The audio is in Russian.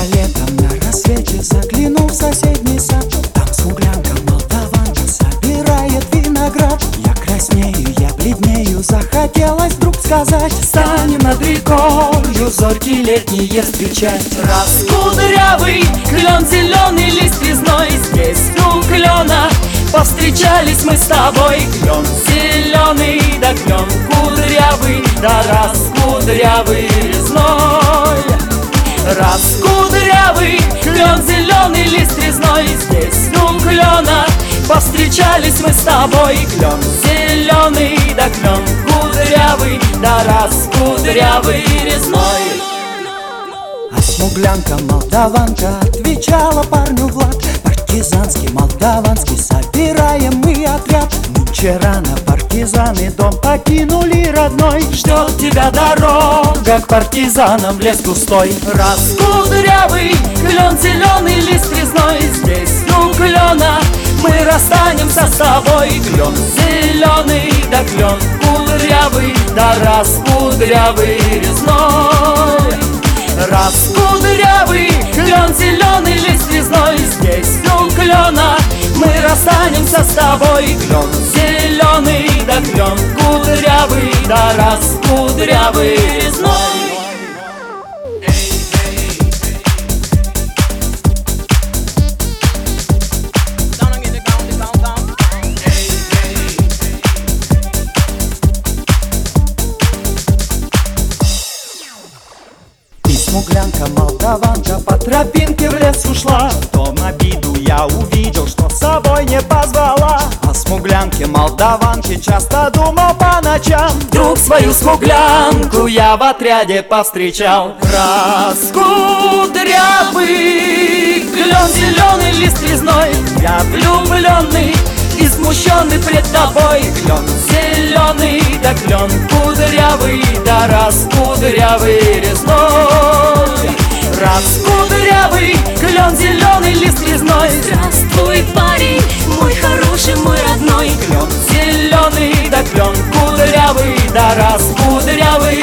Я летом на рассвете заглянул в соседний сад. Там смуглянка молдаванка собирает виноград. Я краснею, я бледнею, захотелось вдруг сказать: станем над рекою зорьки летние встречать. Раз кудрявый клен, зеленый лист резной, здесь у клена повстречались мы с тобой. Клен зеленый, да клен кудрявый, да раз кудрявый резной. Раз кудрявый клен, зеленый лист резной, здесь у клена повстречались мы с тобой. Клен зеленый, да клен кудрявый, да раз кудрявый резной. А смуглянка молдаванка отвечала парню Влад: партизанский, молдаванский, собираем мы отряд. Нынче рано партизаны дом покинули родной. Ждет тебя дорога к партизанам, лес густой. Раз кудрявый клен, зеленый лист резной, здесь у клена мы расстанемся с тобой. Клен зеленый, да клен кудрявый, да раз кудрявый резной. Раз кудрявый клен, зеленый лист резной, здесь у клена мы расстанемся с тобой. Клен зеленый, да клен кудрявый, да раз кудрявый резной. Смуглянка молдаванка по тропинке в лес ушла. Потом обиду я увидел, что с собой не позвала. О смуглянке молдаванке часто думал по ночам. Вдруг свою смуглянку я в отряде повстречал. Раз кудрявый клен, зеленый лист резной, я влюбленный и смущенный пред тобой. Клен зеленый, да клен кудрявый, да раз кудрявый резной. Раз кудрявый клен, зеленый лист резной, здравствуй, парень, мой хороший, мой родной. клен зеленый, да клен кудрявый, да раз кудрявый